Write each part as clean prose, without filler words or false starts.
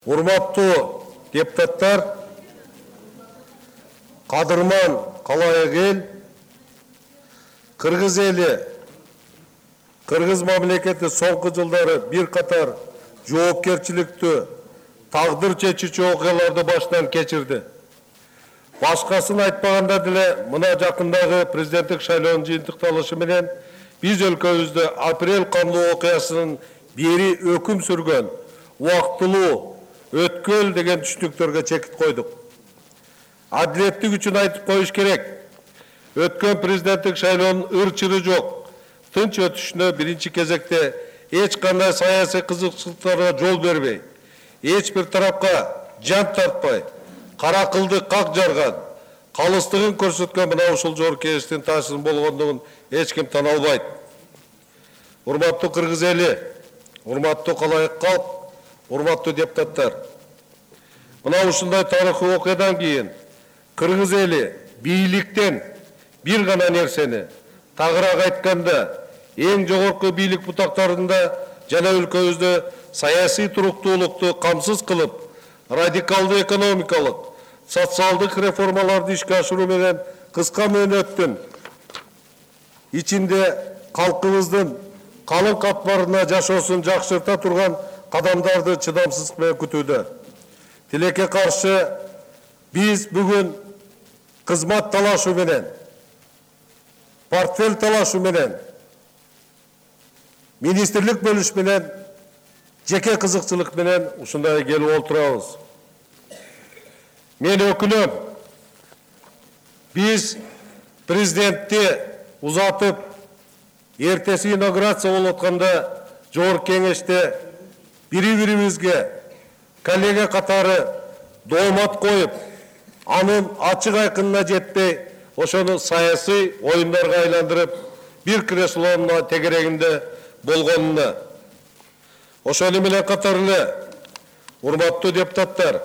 Урматтуу депутаттар, кадырман калайык эл, Кыргыз эли, Кыргыз мамлекети соңку жылдары бир катар жоопкерчиликтүү, тагдыр чечүүчү окуяларды баштан кечирди. Башкасын айтпаганда деле, мына жакындагы президенттик шайлоонун жыйынтыкталышы менен биз өлкөбүздө апрель кандуу окуясынын бери өкүм сүргөн, убактылуу өткөл деген түшүнүктөргө чекит койдук. Адилеттик үчүн айтып коюш керек. Өткөн президенттик шайлоонун ыр-чыры жок. Тынч өтүшүнө биринчи кезекте эч кандай саясий кызыкчылыктарга жол бербей, эч бир тарапка жан тартпай, кара кылды как жарган, калыстыгын көрсөткөн мына ушул жогорку кеңештин таасирин болгондугун эч ким тана албайт. Урматтуу Кыргыз эли, урматтуу калайык калк, урматтуу депутаттар. Мына ушундай тарыхый окуядан кийин Кыргыз эли бийликтен бир гана нерсени, тагыраак айтканда, эң жогорку бийлик бутактарында жана өлкөбүздө саясий туруктуулукту камсыз кылып, радикалдуу экономикалык, социалдык реформаларды ишке ашыруу менен кыска мөөнөттүн ичинде калкыбыздын калың катмарына жашоосун жакшырта турган кадамдарды чыдамсыздык менен күтүүдө. Тилекке каршы биз бүгүн кызмат талашы менен, портфель талашы менен, министрлик бөлүш менен, жеке кызыкчылык менен ушундай келип олтурабыз. Мен өкүнөм, биз президентти узатып, эртеси инаугурация болуп атканда жогорку кеңеште бири-бирибизге коллега катары доомат коюп, анын ачык айкынына жетпей, ошону саясий оюндарга айландырып, бир креслонун тегерегинде болгонуна. Ошону менен катар эле, урматтуу депутаттар,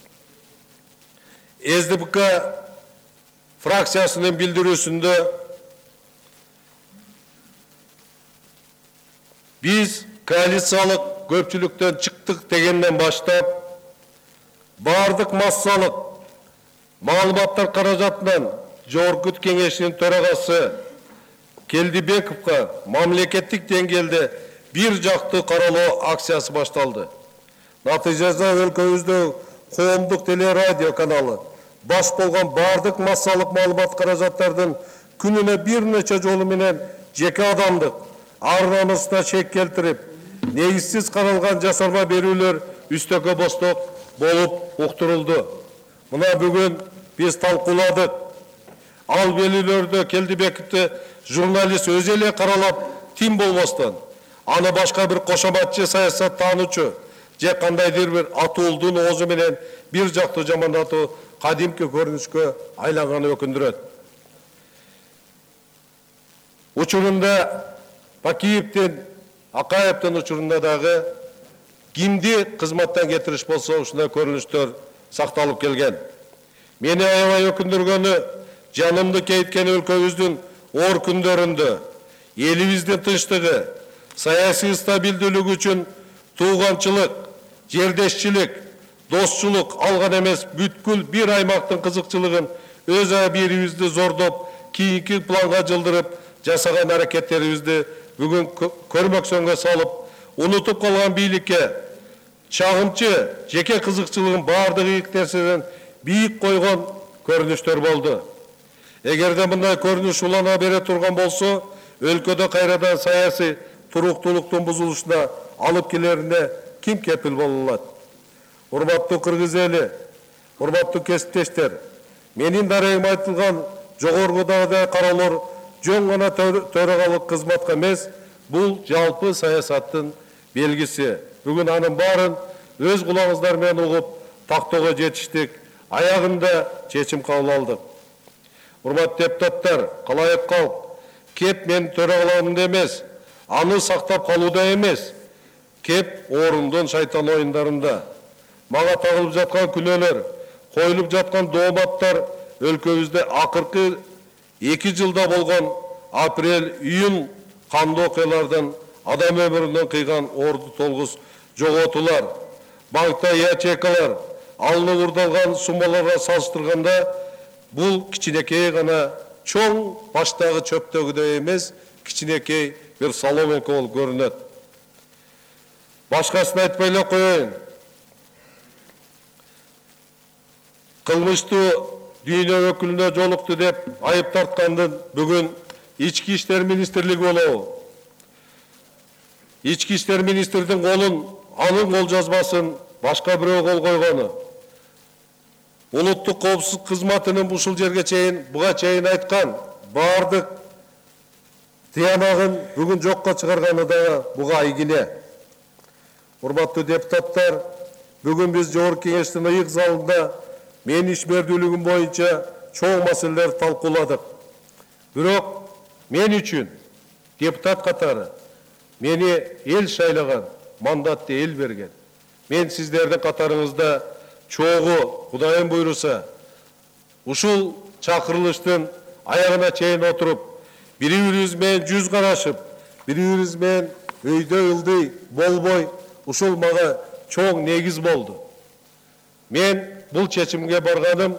СДПК фракциясынын билдирүүсүндө биз коалициялык көпчүлүктөн чыктык дегенден баштап, бардык массалык маалыматтар каражатынан жогорку кеңешинин төрагасы Келдибековго мамлекеттик деңгээлде бир жактуу каралоо акциясы башталды. Натыйжада өлкөбүздө коомдук телерадио каналы баш болгон бардык массалык маалымат каражаттардын күнүнө бир нече жолу менен жеке адамдык ар намысына чек келтирип, негизсиз каралган жасалма берүүлөр үстөккө босток болуп уктурулду. Мына бүгүн биз талкууладык. Ал белгилерде Келдибековди журналист өзү эле каралап, тим болбостон, аны башка бир кошоматчы саясаттануучу же кандайдыр бир атуулдун оозу менен бир жактуу жамандатуу кадимки көрүнүшкө айланганы өкүндүрөт. Учурунда Бакиевдин, Акаевдин учурунда дагы кимди кызматтан кетириш болсо, ушундай көрүнүштөр сакталып келген. Мени аябай өкүндүргөнү, жанымды кейткен өлкөбүздүн оор күндөрүндө элибиздин тынчтыгы, саясий стабилдүүлүгү үчүн тууганчылык, жердешчилик, достчулук алган эмес, бүткүл бир аймактын кызыкчылыгын өз бирибизди зордоп, кийинки планга жылдырып жасаган аракеттерибизди бүгүн көрмөксөнгө салып, унутуп калган бийликке чагымчы жеке кызыкчылыгын бардык ийик нерседен бийик койгон көрүнүштөр болду. Эгерде мындай көрүнүш улана бере турган болсо, өлкөдө кайрадан саясий туруктуулуктун бузулушуна алып келерине ким кепил боло алат? Урматтуу Кыргыз эли, урматтуу кесиптештер, менин дарегиме айтылган жогорудагы кароолор жөн гана төрагалык кызматка эмес, бул жалпы саясаттын белгиси. Бүгүн анын баарын өз кулагыңыздар менен угуп, тактоого жетиштик, аягында чечим кабыл алдык. Урматтуу депутаттар, калайык калк, кеп менин төрагалыгымда эмес, аны сактап калууда эмес, кеп орундун шайтан оюндарында. Мага тагылып жаткан күнөөлөр, коюлуп жаткан дооматтар өлкөбүздө акыркы 2 жылда болгон апрель-июнь кандуу окуялардан адам өмүрүнөн кыйган орду толгус жоготуулар, банкта ячейкалар алынып урдалган суммаларга салыштырганда бул кичинекей гана чоң баштагы чөптөгүдөй эмес, кичинекей бир соломинка болуп көрүнөт. Башкасын айтпай эле коеюн. Кылмыштуу дүйнө өкүлүнө жолукту деп айып тарткандын бүгүн Ички иштер министрлиги болобу. Ички иштер министрдин колун, анын кол жазмасын башка бирөө кол койгону. Улуттук коопсуздук кызматынын ушул жерге чейин, буга чейин айткан бардык тыянагын бүгүн жокко чыгарганы да буга айгине. Урматтуу депутаттар, бүгүн биз Жогорку Кеңештин ыйык залында менин ишмердүүлүгүм боюнча чоң маселелер талкууладык. Бирок мен үчүн депутат катары мени эл шайлаган, мандатты эл берген. Мен сиздердин катарыңызда чогуу, Кудайым буйруса, ушул чакырылыштын аягына чейин отуруп, бири-бирибиз менен жүз карашып, бири-бирибиз менен өйдө ылдый болбой, ушул мага чоң негиз болду. Мен бул чечимге барганым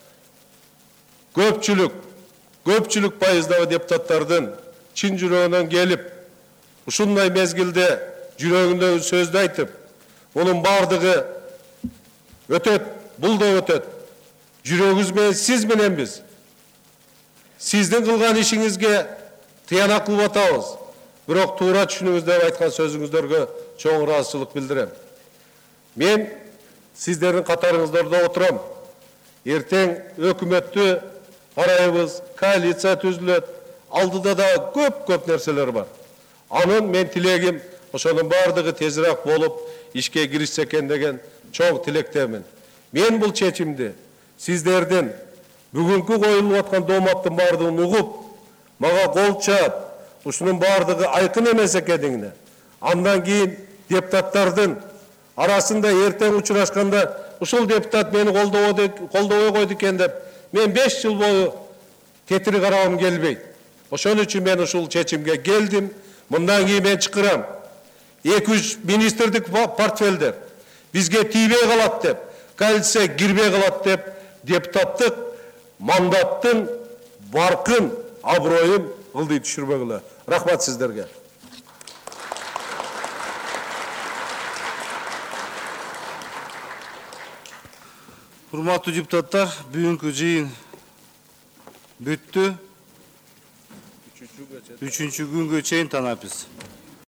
көпчүлүк пайыздагы депутаттардын чын жүрөгүнөн келип, ушундай мезгилде жүрөгүндөгү сөздү айтып, мунун бардыгы өтөт, бул да өтөт. Жүрөгүбүз менен сиз мененбиз. Сиздин кылган ишиңизге тыянак кылып атабыз. Бирок туура түшүнүңүз деп айткан сөзүңүздөргө чоң ыраазычылык билдирем. Мен сиздердин катарыңыздарда отурам. Эртең өкмөттү карайбыз, коалиция түзүлөт. Алдыда да көп нерселер бар. Анын мен тилегим ошонун бардыгы тезирээк болуп, ишке киришсе экен деген чоң тилектемин. Мен бул чечимди сиздердин бүгүнкү коюлуп аткан дооматтын бардыгын угуп, мага кол чаап, ушунун бардыгы айкын эмес экендигине, андан кийин депутаттардын арасында эртең учурашканда ушул депутат мени колдобой койду экен деп, мен 5 жыл бою тетири карабам келбейт. Ошон үчүн мен ушул чечимге келдим. Мындан кийин мен чакырам. 2-3 министрлик портфелдер бизге тийбей калат деп, коалиция кирбей калат деп, депутаттык мандаттын баркын, аброюн ылдый түшүрбөгүлө. Рахмат сиздерге. Урматтуу депутаттар, бүгүнкү жыйын бүттү. 3-күнгө чейин танапбыз.